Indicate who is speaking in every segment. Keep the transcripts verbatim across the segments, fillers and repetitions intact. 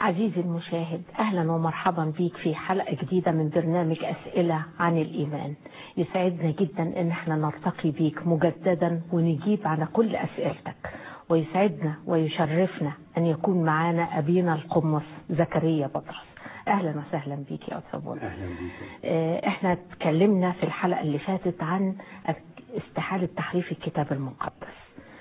Speaker 1: عزيزي المشاهد، أهلا ومرحبا بيك في حلقة جديدة من برنامج أسئلة عن الإيمان. يسعدنا جدا إن احنا نلتقي بيك مجددا ونجيب على كل أسئلتك، ويسعدنا ويشرفنا أن يكون معنا أبينا القمص زكريا بطرس. أهلا وسهلا بيك يا أستاذ بطرس.
Speaker 2: أهلا بيك.
Speaker 1: احنا اتكلمنا في الحلقة اللي فاتت عن استحالة تحريف الكتاب المقدس،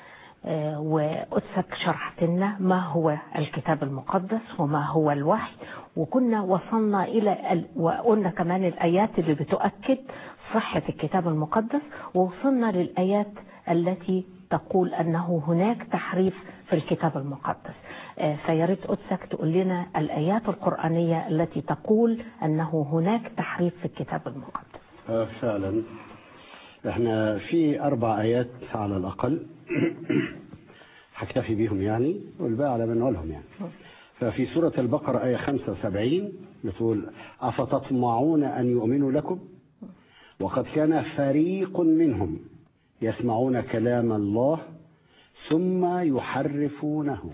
Speaker 1: وقدسك شرحت لنا ما هو الكتاب المقدس وما هو الوحي، وكنا وصلنا إلى وقلنا كمان الآيات اللي بتؤكد صحة الكتاب المقدس، ووصلنا للآيات التي تقول أنه هناك تحريف في الكتاب المقدس. فياريت قدسك تقول لنا الآيات القرآنية التي تقول أنه هناك تحريف في الكتاب المقدس.
Speaker 2: آه فعلا احنا في أربع آيات على الأقل هكتفي بيهم يعني، والباقي على من نقولهم يعني. ففي سورة البقرة آية خمسة وسبعين بتقول: أفتطمعون أن يؤمنوا لكم وقد كان فريق منهم يسمعون كلام الله ثم يحرفونه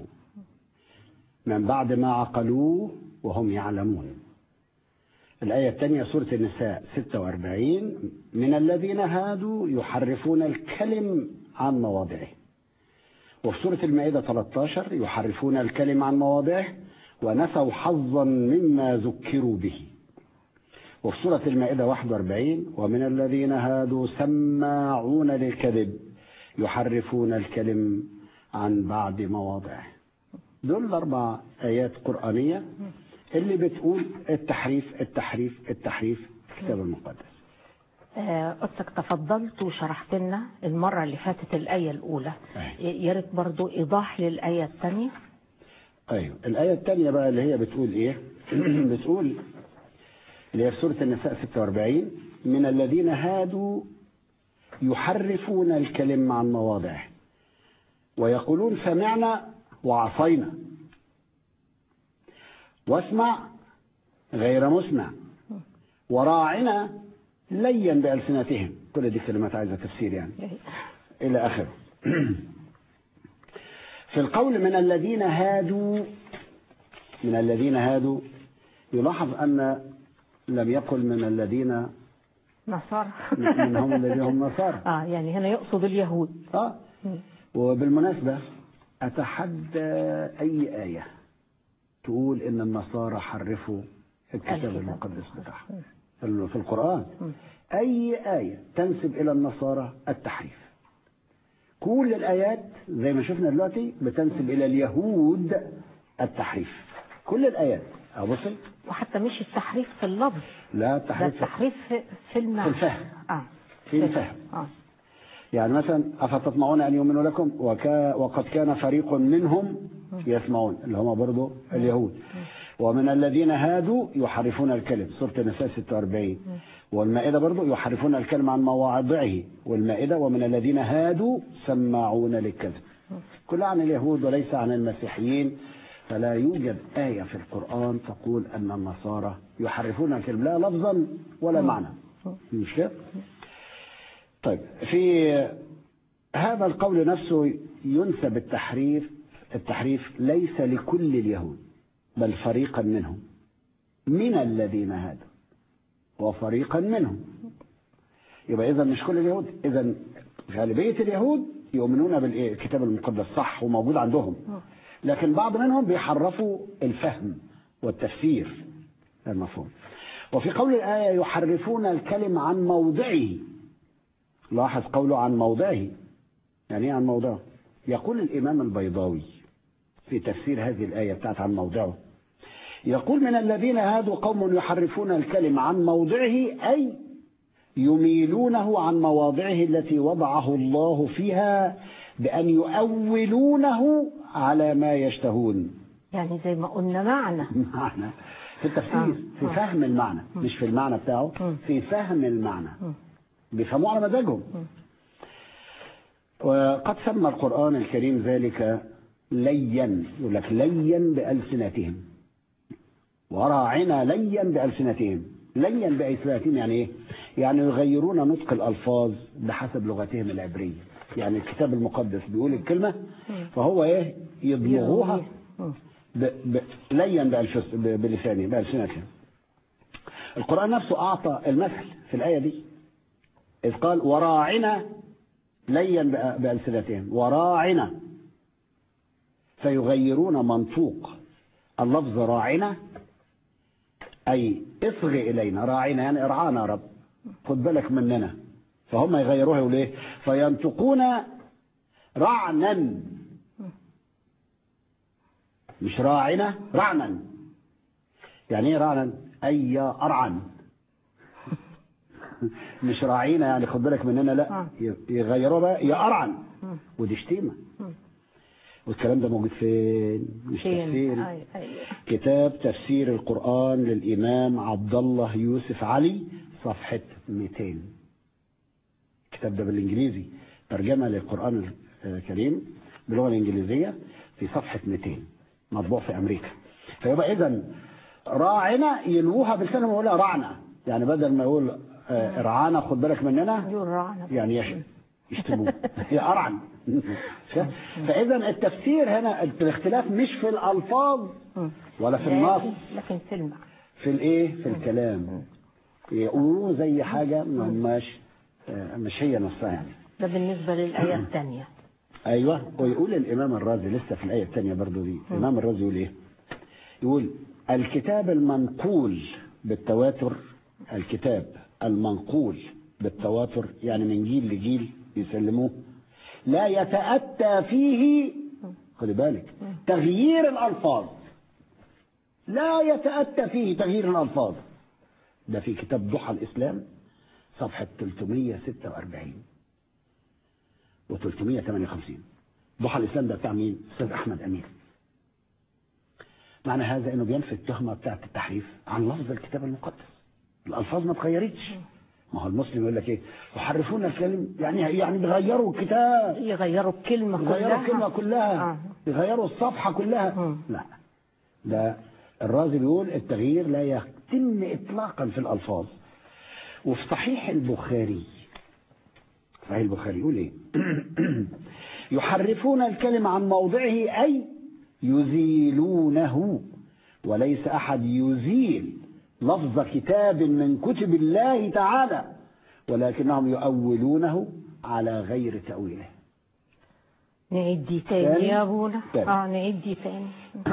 Speaker 2: من بعد ما عقلوه وهم يعلمون. الآية الثانية سورة النساء ستة وأربعين: من الذين هادوا يحرفون الكلم عن مواضعه. وفي سورة المائدة ثلاثة عشر: يحرفون الكلم عن مواضعه ونسوا حظا مما ذكروا به. وفي سورة المائدة واحد وأربعين: ومن الذين هادوا سماعون للكذب يحرفون الكلم عن بعض مواضعه. دول الأربع آيات قرآنية اللي بتقول التحريف التحريف التحريف في الكتاب المقدس.
Speaker 1: قدسك تفضلت وشرحت لنا المرة اللي فاتت الآية الأولى، يا ريت برضو إيضاح للآية الثانية.
Speaker 2: أيوة، الآية الثانية بقى اللي هي بتقول إيه؟ بتقول اللي هي في سورة النساء ستة وأربعين: من الذين هادوا يحرفون الكلم عن مواضعه ويقولون سمعنا وعصينا واسمع غير مسمع وراعنا ليا بألسنتهم. كل دي كلمات عايزة تفسير يعني إلى آخره. في القول من الذين هادوا، من الذين هادوا يلاحظ أن لم يقل من الذين
Speaker 1: نصارى
Speaker 2: من هم الذين هم نصارى.
Speaker 1: اه يعني هنا يقصد اليهود.
Speaker 2: اه وبالمناسبة أتحدى أي آية تقول إن النصارى حرفوا الكتاب المقدس بتاعهم في القرآن. أي آية تنسب إلى النصارى التحريف. كل الآيات زي ما شفنا دلوقتي بتنسب إلى اليهود التحريف. كل الآيات أبصي،
Speaker 1: وحتى مش التحريف في اللفظ،
Speaker 2: لا التحريف,
Speaker 1: التحريف في, في المعنى،
Speaker 2: في الفهم.
Speaker 1: آه.
Speaker 2: في الفهم.
Speaker 1: آه.
Speaker 2: يعني مثلا أفتطمعون أن يؤمنوا لكم وكا وقد كان فريق منهم يسمعون، اللي هم برضو اليهود. ومن الذين هادوا يحرفون الكلم، سورة النساء ستة وأربعين. والمائدة برضو يحرفون الكلم عن مواضعه، والمائدة ومن الذين هادوا سماعون للكذب. كل عن اليهود وليس عن المسيحيين. فلا يوجد آية في القرآن تقول أن النصارى يحرفون الكلم، لا لفظا ولا معنى. مش كده؟ طيب، في هذا القول نفسه ينسب التحريف التحريف ليس لكل اليهود بل فريقا منهم، من الذين هادوا وفريقا منهم. يبقى إذا مش كل اليهود، إذا غالبية اليهود يؤمنون بالكتاب المقدس صح وموجود عندهم، لكن بعض منهم بيحرفوا الفهم والتفسير المفهوم. وفي قول الآية يحرفون الكلم عن موضعه، لاحظ قوله عن موضعه، يعني ايه عن موضعه؟ يقول الإمام البيضاوي في تفسير هذه الآية بتاعت عن موضعه، يقول من الذين هادوا قوم يحرفون الكلم عن موضعه، أي يميلونه عن مواضعه التي وضعه الله فيها بأن يؤولونه على ما يشتهون.
Speaker 1: يعني زي ما قلنا معنى
Speaker 2: معنى في التفسير، في فهم المعنى، مش في المعنى بتاعه، في فهم المعنى، بيفهموا على مزاجهم. وقد سمى القرآن الكريم ذلك ليا، يقول لك ليا بألسنتهم وراعنا ليا بألسنتهم. ليا بألسنتهم يعني ايه؟ يعني يغيرون نطق الألفاظ بحسب لغتهم العبرية. يعني الكتاب المقدس بيقول الكلمة فهو ايه؟ يضمغوها ب... ب... لين بألفس... ب... بلسانه بألسنتهم. القرآن نفسه أعطى المثل في الآية دي إذ قال وراعنا لين بألسنتهم، وراعنا، فيغيرون منطوق اللفظ راعنا أي اصغ إلينا، راعنا يعني ارعانا يا رب، خد بالك مننا، فهم يغيروها ليه؟ فينطقون رعنا، مش راعنا، رعنا. يعني ايه رعنا؟ أي أرعن، مش راعينا يعني خد بالك مننا، لا، يغيروها بقى يا أرعن، ودي شتيمة. والكلام ده موجود فين؟ مش تفسير.
Speaker 1: أي أي.
Speaker 2: كتاب تفسير القرآن للإمام عبد الله يوسف علي صفحة مئتين. الكتاب ده بالإنجليزي، ترجمة للقرآن الكريم باللغة الإنجليزية في صفحة مئتين، مطبوع في أمريكا. فيبقى إذن راعنا ينوها بلسانهم ويقولها رعنا، يعني بدل ما يقول ارعانا خد بالك مننا يعني يشتم يشتموه يا أرعن. فإذا التفسير هنا الاختلاف مش في الألفاظ ولا في النص،
Speaker 1: لكن في المعنى،
Speaker 2: في الايه؟ في الكلام. يقولوا زي حاجة مش مش هي نفسها يعني.
Speaker 1: ده بالنسبة للآية الثانية.
Speaker 2: أيوة. ويقول الإمام الرازي لسه في الآية الثانية برضو دي، الإمام الرازي يقول إيه؟ يقول الكتاب المنقول بالتواتر، الكتاب المنقول بالتواتر يعني من جيل لجيل يسلموه، لا يتأتى فيه، خلي بالك، تغيير الألفاظ، لا يتأتى فيه تغيير الألفاظ. ده في كتاب ضحى الإسلام صفحة ثلاثمئة وستة وأربعين و ثلاثمئة وثمانية وخمسين. ضحى الإسلام ده بتاع مين؟ أستاذ أحمد أمين. معنى هذا إنه بينفي التهمة بتاعت التحريف عن لفظ الكتاب المقدس، الألفاظ ما اتغيرتش. ما هو المسلم يقول لك ايه؟ يحرفون الكلم، يعني يعني بيغيروا الكتاب،
Speaker 1: يغيروا الكلمة كلها،
Speaker 2: يغيروا الكلمة كلها، آه. يغيروا الصفحة كلها. آه. لا، ده الرازي بيقول التغيير لا يتم إطلاقا في الألفاظ. وفي صحيح البخاري، صحيح البخاري يقول ايه؟ يحرفون الكلمة عن موضعه أي يزيلونه، وليس أحد يزيل لفظ كتاب من كتب الله تعالى، ولكنهم يؤولونه على غير تأويله.
Speaker 1: نعيد دي تاني يا ابونا. اه نعيد دي تاني.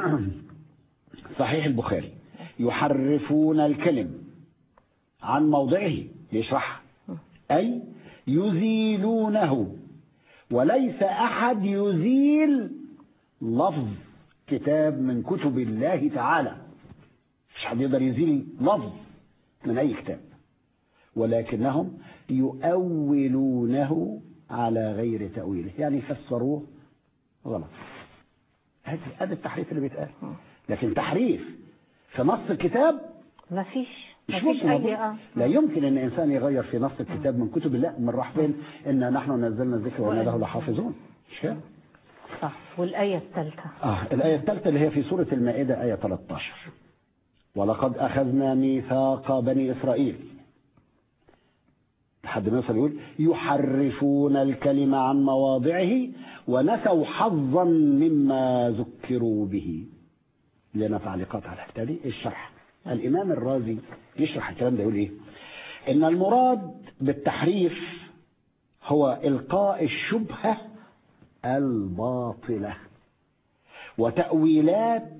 Speaker 2: صحيح البخاري يحرفون الكلم عن موضعه، يشرح أي يزيلونه، وليس أحد يزيل لفظ كتاب من كتب الله تعالى، مش حد يقدر يزيل لفظ من أي كتاب، ولكنهم يؤولونه على غير تأويله، يعني يفسروه غلط. هذا التحريف اللي بيتقال. لكن تحريف في نص الكتاب
Speaker 1: ما فيش،
Speaker 2: مش ممكن. لا يمكن ان انسان يغير في نص الكتاب من كتب الله. من راح فين؟ ان نحن نزلنا الذكر وانا له لحافظون. مش كده؟
Speaker 1: صح. والآية الثالثة
Speaker 2: اه الآية الثالثة اللي هي في سورة المائدة آية ثلاثة عشر، ولقد أخذنا ميثاق بني إسرائيل، لحد ما يوصل يقول يحرفون الكلمة عن مواضعه ونسوا حظا مما ذكروا به. لنا تعليقات على الحته دي. الشرح الإمام الرازي يشرح الكلام ده، يقول إيه؟ إن المراد بالتحريف هو إلقاء الشبهة الباطلة وتأويلات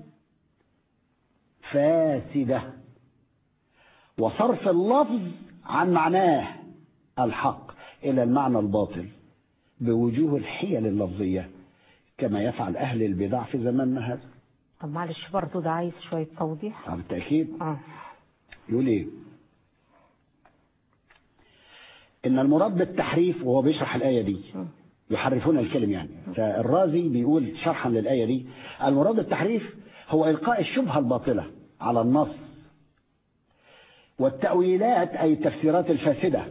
Speaker 2: فاسدة وصرف اللفظ عن معناه الحق إلى المعنى الباطل بوجوه الحيل اللفظية كما يفعل أهل البدع في زماننا هذا.
Speaker 1: طب معلش برضه ده عايز شوية توضيح.
Speaker 2: بالتأكيد.
Speaker 1: آه.
Speaker 2: يقول إيه؟ إن المراد بالتحريف، وهو بيشرح الآية دي يحرفون الكلم يعني، فالرازي بيقول شرحا للآية دي المراد بالتحريف هو إلقاء الشبهة الباطلة على النص والتأويلات أي التفسيرات الفاسدة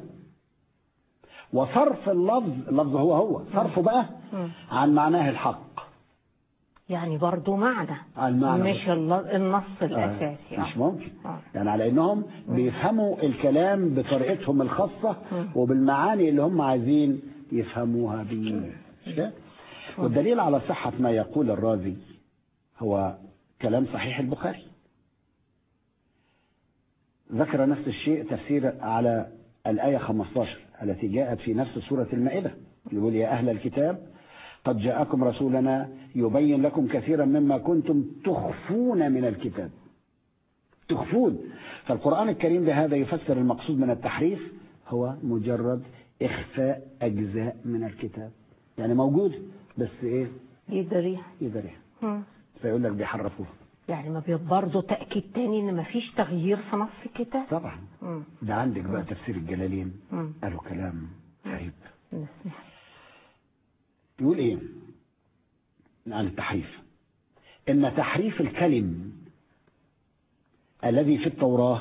Speaker 2: وصرف اللفظ، اللفظ هو هو صرفه بقى عن معناه الحق،
Speaker 1: يعني برضو معنى
Speaker 2: المعنى
Speaker 1: مش النص الأساسي.
Speaker 2: آه. مش ممكن آه. يعني على إنهم بيفهموا الكلام بطريقتهم الخاصة وبالمعاني اللي هم عايزين يفهموها بيه. والدليل على صحة ما يقول الرازي هو كلام صحيح البخاري. ذكر نفس الشيء تفسير على الآية خمسة عشر التي جاءت في نفس سورة المائدة، يقول يا أهل الكتاب قد جاءكم رسولنا يبين لكم كثيرا مما كنتم تخفون من الكتاب. تخفون. فالقرآن الكريم بهذا يفسر المقصود من التحريف هو مجرد إخفاء أجزاء من الكتاب، يعني موجود بس إيه؟
Speaker 1: يدريها
Speaker 2: يدريها. فيقول لك بيحرفوها.
Speaker 1: يعني ما برضه تأكيد تاني إن ما فيش تغيير في نص الكتاب.
Speaker 2: طبعا. مم. ده عندك بقى تفسير الجلالين
Speaker 1: مم.
Speaker 2: قالوا كلام غريب.
Speaker 1: مم.
Speaker 2: يقول إيه عن التحريف؟ إن تحريف الكلم الذي في التوراة،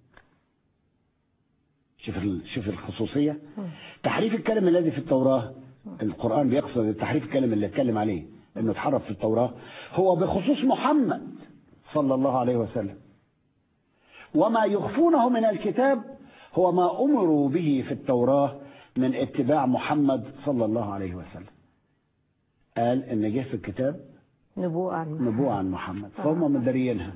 Speaker 2: شوف شوف الخصوصية. تحريف الكلم الذي في التوراة، القرآن بيقصد تحريف الكلم اللي اتكلم عليه انه اتحرف في التوراة، هو بخصوص محمد صلى الله عليه وسلم. وما يخفونه من الكتاب هو ما أمروا به في التوراة من اتباع محمد صلى الله عليه وسلم. قال ان جه في الكتاب
Speaker 1: نبوءة عن محمد,
Speaker 2: نبوءة عن محمد. فهم مدريينها.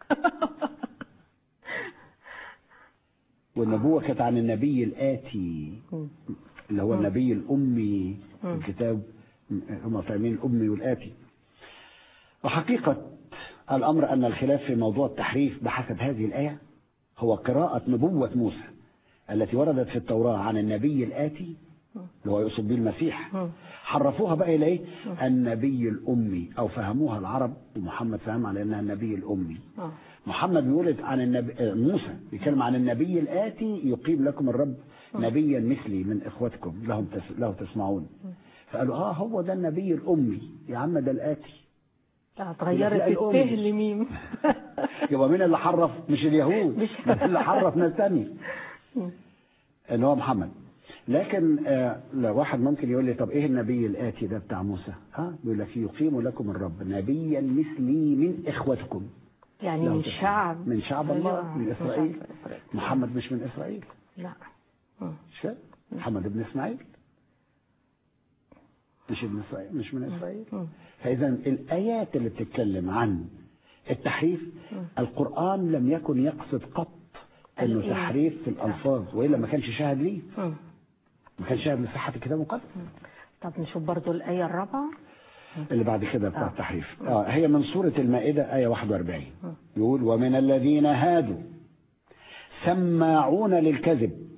Speaker 2: والنبوة كانت عن النبي الآتي اللي هو النبي الأمي. الكتاب هم فاهمين الأمي والآتي. وحقيقة الأمر أن الخلاف في موضوع التحريف بحسب هذه الآية هو قراءة نبوة موسى التي وردت في التوراة عن النبي الآتي اللي هو يقصد به المسيح، حرفوها بقى إلى إيه؟ النبي الأمي، أو فهموها العرب ومحمد فهم على أنها النبي الأمي. محمد بيقول عن النبي، موسى بيتكلم عن النبي الآتي يقيم لكم الرب نبيا مثلي من إخوتكم لهم تس... له تسمعون. فقالوا آه هو ده النبي الأمي يا عم، ده الآتي.
Speaker 1: اتغيرت الته لميم.
Speaker 2: يبقى مين اللي حرف؟ مش اليهود، مش اللي حرف ناس تانية، ان هو محمد. لكن آه لو واحد ممكن يقول لي طب ايه النبي الآتي ده بتاع موسى؟ ها بيقول لك يقيم لكم الرب نبيا مثلي من إخوتكم،
Speaker 1: يعني من شعب
Speaker 2: من شعب الله، من إسرائيل. محمد مش من إسرائيل.
Speaker 1: لا.
Speaker 2: مش محمد ابن إسماعيل، مش ابن إسرائيل، مش من إسرائيل. فإذا الآيات اللي بتتكلم عن التحريف، القرآن لم يكن يقصد قط إنه تحريف في الألفاظ، وإلا ما كانش شاهد ليه، ما كانش شاهد لصحة الكتاب المقدس.
Speaker 1: طب نشوف برضو الآية الرابعة
Speaker 2: اللي بعد كده بتاع التحريف. آه هي من سورة المائدة آية واحد وأربعين. يقول ومن الذين هادوا سماعون للكذب.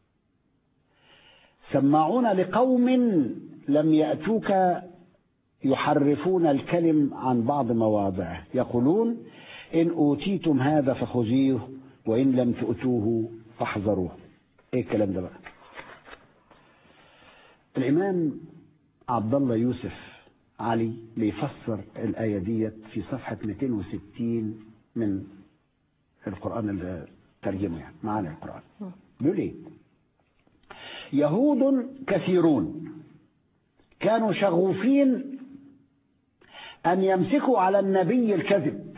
Speaker 2: سماعون لقوم لم يأتوك يحرفون الكلم عن بعض مواضعه، يقولون إن أوتيتم هذا فخذوه وإن لم تؤتوه فاحذروه. إيه الكلام ده بقى؟ الإمام عبد الله يوسف علي بيفسر الآية ديت في صفحة مئتين وستين من القرآن اللي ترجمه، يعني معانا القرآن. بيقول إيه؟ يهود كثيرون كانوا شغوفين أن يمسكوا على النبي الكذب.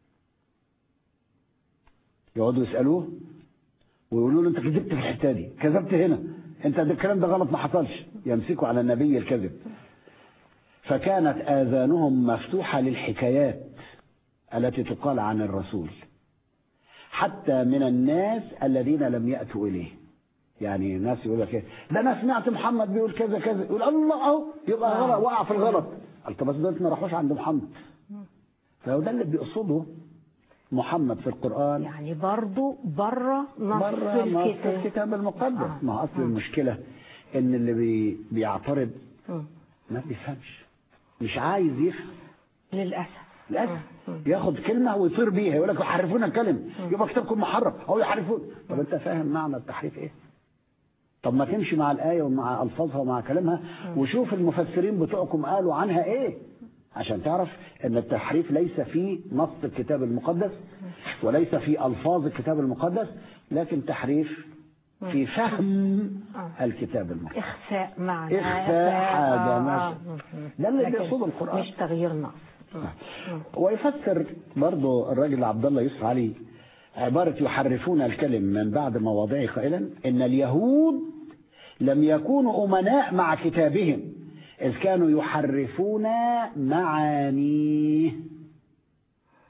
Speaker 2: يقعدوا يسألوه ويقولوا له أنت كذبت في الحتة دي، كذبت هنا، أنت ده الكلام ده غلط ما حصلش. يمسكوا على النبي الكذب. فكانت آذانهم مفتوحة للحكايات التي تقال عن الرسول حتى من الناس الذين لم يأتوا إليه. يعني ناس يقول لك ده أنا سمعت محمد بيقول كذا كذا، يقول الله أهو يبقى غلط، وقع في الغلط. قلت بس دول ما راحوش عند محمد. فهو ده اللي بيقصده محمد في القرآن،
Speaker 1: يعني برضو بره نص الكتاب.
Speaker 2: الكتاب المقدس. آه. ما أصل المشكلة إن اللي بي بيعترض ما بيفهمش، مش عايز يفهم
Speaker 1: للأسف.
Speaker 2: للأسف ياخد كلمة ويطير بيها، يقول لك يحرفون الكلمة، يبقى كتابكم محرف أو يحرفون. طب أنت فاهم معنى التحريف إيه؟ طب ما تمشي مع الآية ومع ألفاظها ومع كلامها وشوف المفسرين بتوعكم قالوا عنها إيه، عشان تعرف ان التحريف ليس في نص الكتاب المقدس وليس في الفاظ الكتاب المقدس، لكن تحريف في فهم الكتاب المقدس.
Speaker 1: اخفاء معنى،
Speaker 2: اخفاء حاجه ماشي. ده اللي بيقصده القران،
Speaker 1: مش تغيير نص.
Speaker 2: ويفسر برضه الراجل عبد الله يوسف علي عباره يحرفون الكلم من بعد مواضعه قائلا ان اليهود لم يكونوا امناء مع كتابهم إذ كانوا يحرفون معانيه.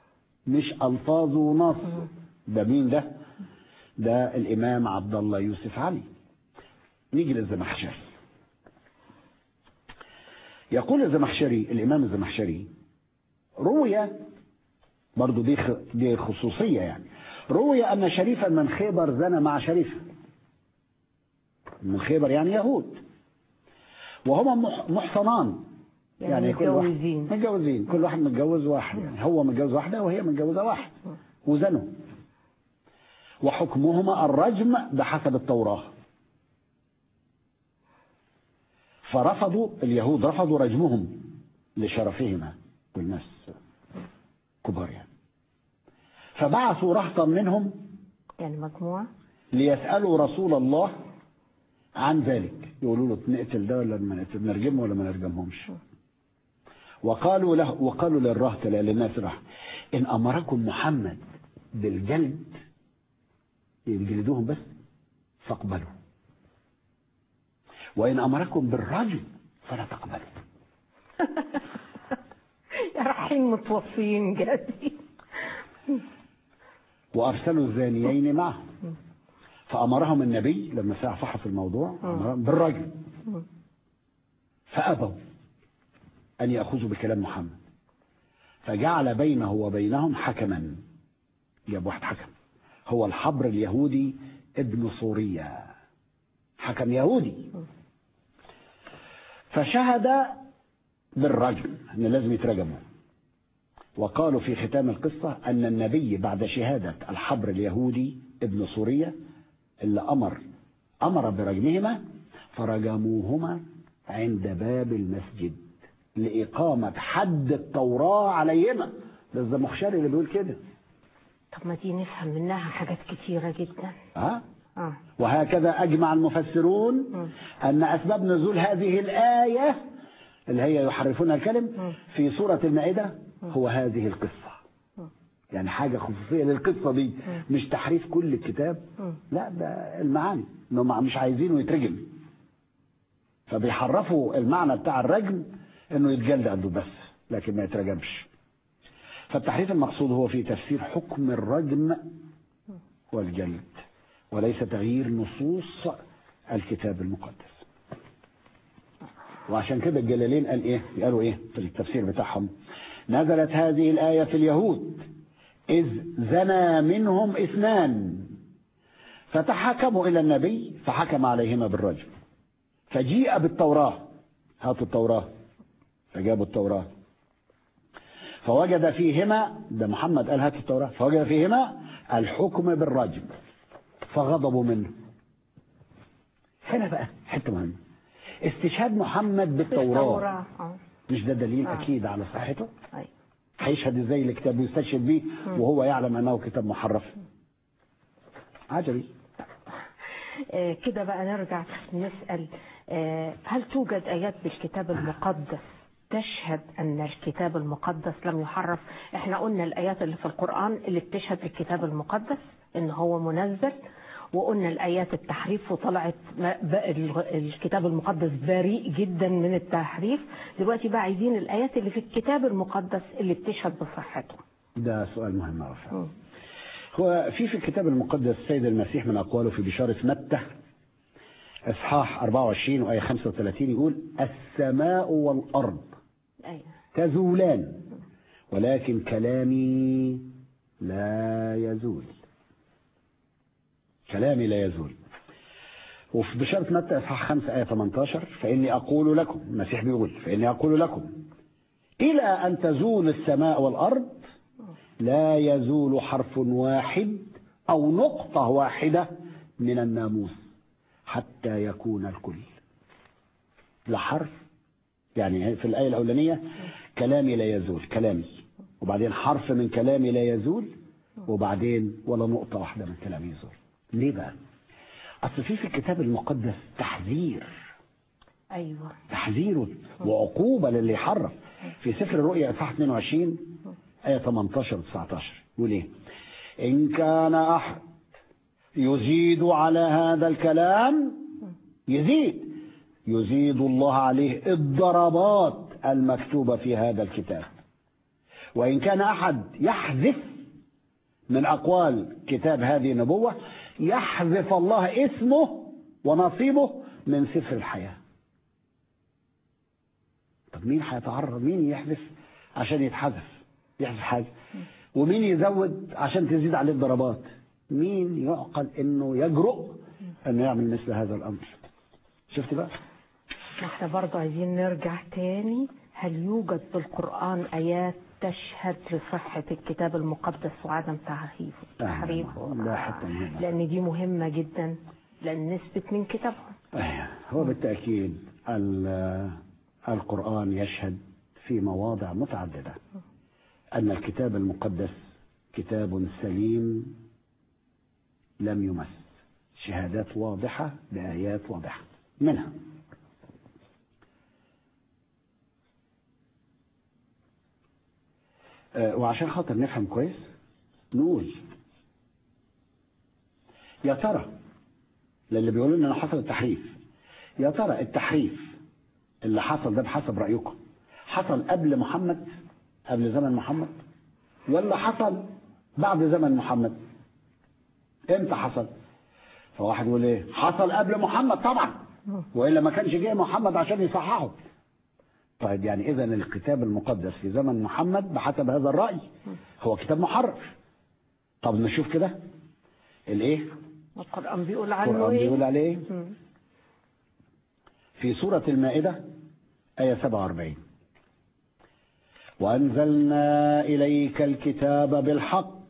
Speaker 2: مش ألفاظ ونص. ده مين ده؟ ده الإمام عبد الله يوسف علي. نيجي للزمخشري. يقول الزمخشري، الإمام الزمخشري، روي برضو دي دي خصوصية يعني، روي أن شريفا من خيبر زنى مع شريف من خيبر، يعني يهود، وهما محصنان،
Speaker 1: يعني,
Speaker 2: يعني كل واحد
Speaker 1: متجوزين
Speaker 2: متجوزين كل واحد متجوز واحد، يعني هو متجوز واحدة وهي متجوزة واحد، وزنوا، وحكمهما الرجم بحسب التوراة. فرفضوا اليهود، رفضوا رجمهم لشرفهما، والناس كبار يعني. فبعثوا رهطا منهم،
Speaker 1: يعني مجموعة،
Speaker 2: ليسألوا رسول الله عن ذلك، يقولوا له نقتل ده ولا ما نقتل، نرجمه ولا ما نرجمهمش. وقالوا له، وقالوا للرهط للناس راح، إن أمركم محمد بالجلد يجلدوهم بس فاقبلوا، وإن أمركم بالرجم فلا تقبلوا.
Speaker 1: يا رايحين متوصيين جدي.
Speaker 2: وأرسلوا الزانيين معهم، فأمرهم النبي لما فحص الموضوع أمرهم بالرجم، فأبوا أن يأخذوا بكلام محمد، فجعل بينه وبينهم حكما، جاب واحد حكم، هو الحبر اليهودي ابن صورية، حكم يهودي، فشهد بالرجم أن لازم يترجموا. وقالوا في ختام القصة أن النبي بعد شهادة الحبر اليهودي ابن صورية اللي أمر أمر برجمهما، فرجموهما عند باب المسجد لإقامة حد التوراة عليهما. ده الزمخشري اللي بيقول كده.
Speaker 1: طب ما دي نفهم منها حاجات كتيرة جدا.
Speaker 2: أه؟
Speaker 1: آه.
Speaker 2: وهكذا أجمع المفسرون م. أن أسباب نزول هذه الآية اللي هي يحرفون الكلم م. في سورة المائدة هو هذه القصة. م. يعني حاجة خصوصية للقصة دي، م. مش تحريف كل الكتاب، م. لا، ده المعاني إنهم مش عايزينه يترجم، فبيحرفوا المعنى بتاع الرجم إنه يتجلد عنده بس، لكن ما يترجمش. فالتحريف المقصود هو في تفسير حكم الرجم والجلد، وليس تغيير نصوص الكتاب المقدس. وعشان كده الجلالين قال ايه؟ قالوا ايه في التفسير بتاعهم؟ نزلت هذه الآية في اليهود إذ زنى منهم اثنان فتحكموا إلى النبي فحكم عليهما بالرجم، فجيء بالتوراة، هاتوا التوراة، فجابوا التوراة، فوجد فيهما، ده محمد قال هاتوا التوراة، فوجد فيهما الحكم بالرجم فغضبوا منه. هنا بقى حته مهمه، استشهاد محمد بالتوراه، مش ده دليل آه. اكيد على صحته؟ أي. هيشهد ازاي الكتاب ويستشهد بيه وهو يعلم انه كتاب محرف؟ عجبي.
Speaker 1: آه كده بقى نرجع نسال، آه هل توجد ايات بالكتاب المقدس تشهد ان الكتاب المقدس لم يحرف؟ احنا قلنا الايات اللي في القرآن اللي بتشهد الكتاب المقدس ان هو منزل، وقلنا الآيات التحريف وطلعت الكتاب المقدس بريء جدا من التحريف. دلوقتي بقى عايزين الآيات اللي في الكتاب المقدس اللي بتشهد بصحته.
Speaker 2: ده سؤال مهم أوي. هو في في الكتاب المقدس السيد المسيح من أقواله في بشارة متى إصحاح أربعة وعشرين وآية خمسة وثلاثين يقول: السماء والأرض تزولان ولكن كلامي لا يزول. كلامي لا يزول. وفي بشارة متى إصحاح خمسة آية ثمانية عشر: فإني أقول لكم، المسيح بيقول: فإني أقول لكم إلى أن تزول السماء والأرض لا يزول حرف واحد أو نقطة واحدة من الناموس حتى يكون الكل. لا حرف، يعني في الآية الأولانية كلامي لا يزول، كلامي، وبعدين حرف من كلامي لا يزول، وبعدين ولا نقطة واحدة من كلامي يزول. ليه بقى؟ أصل في في الكتاب المقدس تحذير.
Speaker 1: أيوة.
Speaker 2: تحذير وعقوبة للي يحرف. في سفر الرؤيا إصحاح اثنين وعشرين آية ثمانية عشر و تسعة عشر يقول إيه؟ إن كان أحد يزيد على هذا الكلام، يزيد يزيد الله عليه الضربات المكتوبة في هذا الكتاب، وإن كان أحد يحذف من أقوال كتاب هذه النبوة يحذف الله اسمه ونصيبه من سفر الحياة. طب مين هيتعرض؟ مين يحذف عشان يتحذف يحذف حاجة؟ ومين يزود عشان تزيد عليه الضربات؟ مين يعقل انه يجرؤ انه يعمل مثل هذا الامر؟ شفت بقى؟
Speaker 1: احنا برضه عايزين نرجع تاني، هل يوجد بالقرآن آيات تشهد لصحة الكتاب المقدس وعدم تحريفه؟ تحريفه
Speaker 2: لا حتى مهمة.
Speaker 1: لأن دي مهمة جدا، لأن نثبت من كتابهم.
Speaker 2: أيه. هو بالتأكيد القرآن يشهد في مواضع متعددة أن الكتاب المقدس كتاب سليم لم يمس، شهادات واضحة بآيات واضحة منها وعشان خاطر نفهم كويس نقول يا ترى للي بيقولوا لنا حصل التحريف، يا ترى التحريف اللي حصل ده بحسب رأيكم حصل قبل محمد، قبل زمن محمد، ولا حصل بعد زمن محمد؟ امتى حصل؟ فواحد يقول ايه حصل قبل محمد طبعا، والا ما كانش جه محمد عشان يصححه. طيب يعني اذا الكتاب المقدس في زمن محمد بحسب هذا الرأي هو كتاب محرف. طب نشوف كده الايه
Speaker 1: القرآن بيقول عنه
Speaker 2: القرآن
Speaker 1: ايه؟
Speaker 2: بيقول عليه في سورة المائدة آية سبعة وأربعين: وأنزلنا إليك الكتاب بالحق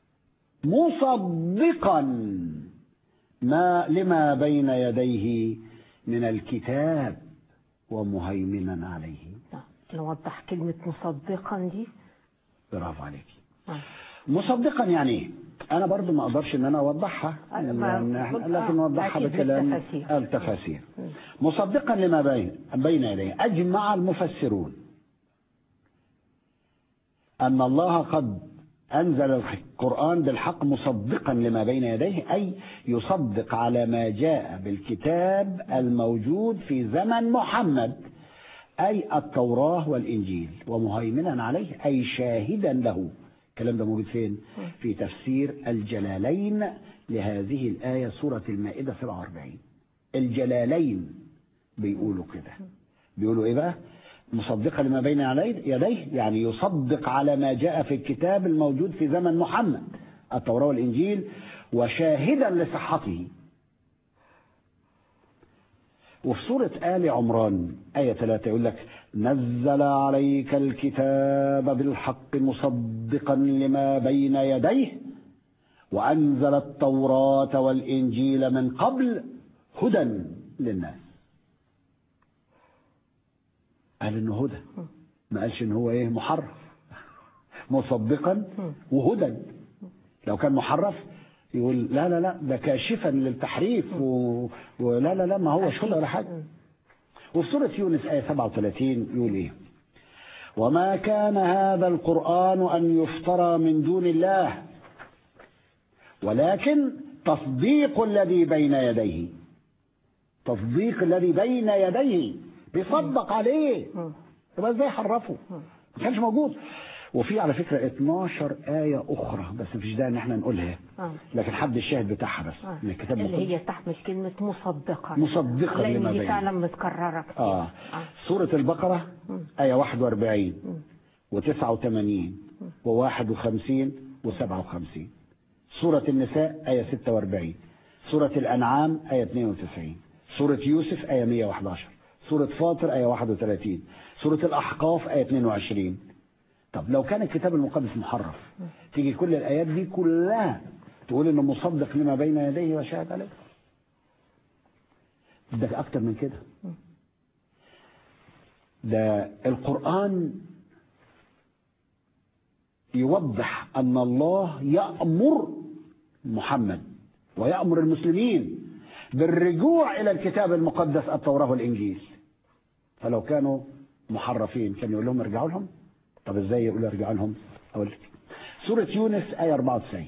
Speaker 2: مصدقا ما لما بين يديه من الكتاب ومهيمنا عليه.
Speaker 1: نوضح كلمة مصدقا دي.
Speaker 2: برافو عليك.
Speaker 1: آه.
Speaker 2: مصدقا يعني ايه؟ انا برضو ما اقدرش ان انا اوضحها، لكن نوضحها بكلام التفاسير. مصدقا لما بين بين يديه، اجمع المفسرون ان الله قد انزل القرآن بالحق مصدقا لما بين يديه، اي يصدق على ما جاء بالكتاب الموجود في زمن محمد، اي التوراة والانجيل، ومهيمنا عليه اي شاهدا له. الكلام ده موجود فين؟ في تفسير الجلالين لهذه الآية سورة المائدة سبعة وأربعين. الجلالين بيقولوا كده، بيقولوا ايه بقى؟ مصدقا لما بين يديه يعني يصدق على ما جاء في الكتاب الموجود في زمن محمد التوراة والإنجيل، وشاهدا لصحته. وفي سورة آل عمران آية ثلاثة يقول لك: نزل عليك الكتاب بالحق مصدقا لما بين يديه وأنزل التوراة والإنجيل من قبل هدى للناس. قال إنه هدى، ما قالش إن هو إيه محرف. مصدقا وهدى. لو كان محرف يقول لا لا لا ده كاشفا للتحريف و... ولا لا لا ما هو شغل ولا حاجة. وفي سورة يونس آية سبعة وثلاثين يقول إيه: وما كان هذا القرآن أن يفترى من دون الله ولكن تصديق الذي بين يديه. تصديق الذي بين يديه بيصدق عليه، يبقى ازاي حرفه؟ ما كانش موجود. وفي على فكرة اتناشر آية أخرى بس مفيش داعي إن احنا نقولها، لكن حد الشاهد بتاعها بس
Speaker 1: آه.
Speaker 2: من الكتاب
Speaker 1: اللي
Speaker 2: المقدس
Speaker 1: هي تحمل كلمة مصدقا،
Speaker 2: مصدقا لما
Speaker 1: لأن دي
Speaker 2: بين.
Speaker 1: فعلا متكررة كتير.
Speaker 2: آه. آه. سورة البقرة آية واحد وأربعين وتسعة وثمانين وواحد وخمسين وسبعة وخمسين. سورة النساء آية ستة وأربعين. سورة الأنعام آية اثنين وتسعين. سورة يوسف آية مئة وأحد عشر. سورة فاطر آية واحد وثلاثين. سورة الأحقاف آية اثنين وعشرين. طب لو كان الكتاب المقدس محرف تيجي كل الآيات دي كلها تقول إنه مصدق لما بين يديه وشاهد عليه؟ ده أكتر من كده. ده القرآن يوضح أن الله يأمر محمد ويأمر المسلمين بالرجوع إلى الكتاب المقدس التوراة والإنجيل. فلو كانوا محرفين كان يقول لهم ارجعوا لهم. طب ازاي يقول ارجعوا لهم؟ اقول لك سورة يونس آية أربعة وتسعين: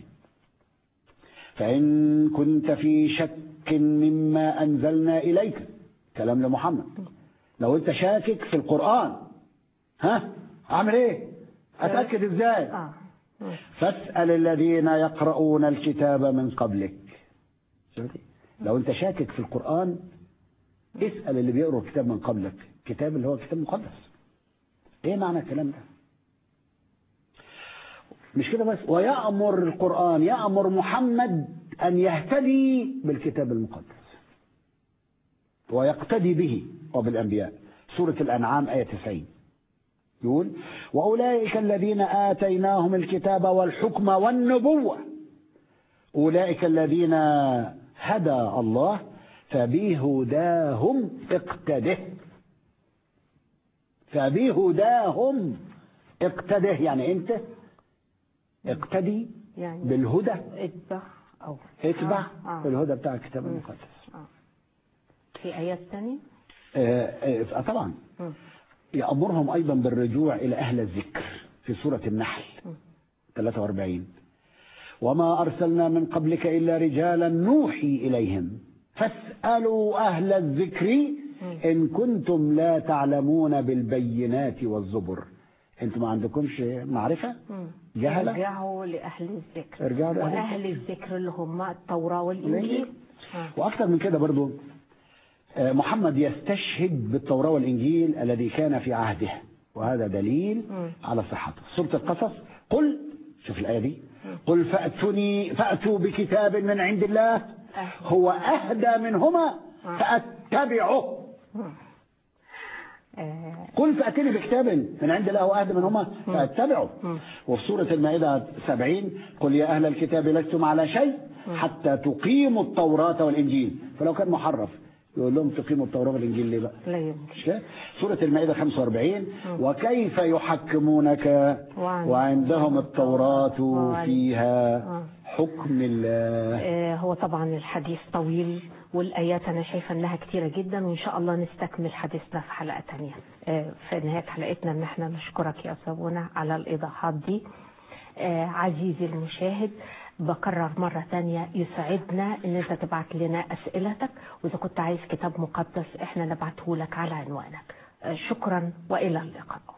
Speaker 2: فإن كنت في شك مما أنزلنا إليك، كلام لمحمد، لو انت شاكك في القرآن ها اعمل ايه؟ اتأكد ازاي؟ فاسأل الذين يقرؤون الكتاب من قبلك. لو انت شاكك في القرآن اسأل اللي بيقروا الكتاب من قبلك، الكتاب اللي هو الكتاب المقدس. ايه معنى الكلام ده؟ مش كده بس، ويأمر القرآن يأمر محمد أن يهتدي بالكتاب المقدس ويقتدي به وبالأنبياء. سورة الأنعام آية تسعين يقول: وأولئك الذين آتيناهم الكتاب والحكم والنبوة أولئك الذين هدى الله فبهداهم اقتده. فبهداهم اقتده يعني انت اقتدي
Speaker 1: يعني
Speaker 2: بالهدى،
Speaker 1: اتبع أو
Speaker 2: اتبع
Speaker 1: آه. آه.
Speaker 2: الهدى بتاع الكتاب المقدس.
Speaker 1: آه. في آيات ثانية
Speaker 2: آه آه طبعا م. يأمرهم أيضا بالرجوع إلى أهل الذكر في سورة النحل م. ثلاثة وأربعين: وما أرسلنا من قبلك إلا رجالا نوحي إليهم فاسألوا أهل الذكر إن كنتم لا تعلمون بالبينات والزبر. انتم ما عندكمش معرفة؟ جهلة؟
Speaker 1: ارجعوا لأهل الذكر.
Speaker 2: ارجعوا لأهل
Speaker 1: وأهل الذكر اللي هم التوراة والإنجيل.
Speaker 2: وأكثر من كده برضو محمد يستشهد بالتوراة والإنجيل الذي كان في عهده، وهذا دليل م. على صحته. سورة القصص: قل، شوف الآية دي، قل فأتوني فأتوا بكتاب من عند الله هو أهدى منهما فأتبعه. قل فأتني بكتاب من عند الله هو أهدى منهما فأتبعه. وفي سورة المائدة سبعين: قل يا أهل الكتاب لستم على شيء حتى تقيموا التوراة والإنجيل. فلو كان محرف يقول لهم تقيموا التوراة والإنجيل ليه بقى؟
Speaker 1: لا يمكن.
Speaker 2: سورة المائدة خمسة وأربعين: وكيف يحكمونك وعندهم التوراة فيها حكم الله.
Speaker 1: هو طبعا الحديث طويل والآيات أنا شايفة أنها كتيرة جدا، وإن شاء الله نستكمل حديثنا في حلقة تانية. في نهاية حلقتنا أن احنا نشكرك يا سابونا على الإيضاحات دي. عزيزي المشاهد، بكرر مرة تانية يسعدنا ان انت تبعت لنا اسئلتك، واذا كنت عايز كتاب مقدس احنا نبعته لك على عنوانك. شكرا والى اللقاء.